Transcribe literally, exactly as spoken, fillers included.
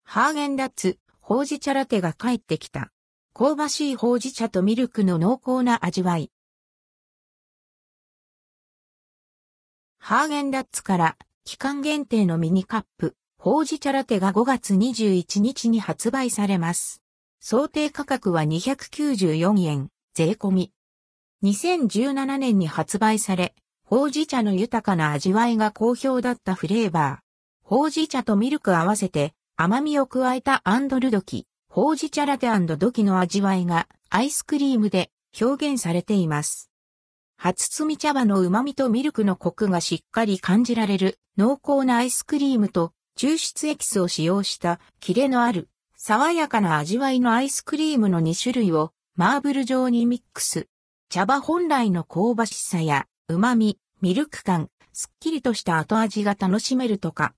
ハーゲンダッツ、ほうじ茶ラテが帰ってきた。香ばしいほうじ茶とミルクの濃厚な味わい。ハーゲンダッツから期間限定のミニカップ、ほうじ茶ラテがごがつにじゅういちにちに発売されます。想定価格はにひゃくきゅうじゅうよんえん、税込み。にせんじゅうななねんに発売され、ほうじ茶の豊かな味わいが好評だったフレーバー。ほうじ茶とミルク合わせて甘みを加えたアンドルドキ、ほうじ茶ラテ&ドキの味わいがアイスクリームで表現されています。初摘み茶葉の旨味とミルクのコクがしっかり感じられる濃厚なアイスクリームと抽出エキスを使用したキレのある爽やかな味わいのアイスクリームのにしゅるいをマーブル状にミックス。茶葉本来の香ばしさや旨味、ミルク感、すっきりとした後味が楽しめるとか。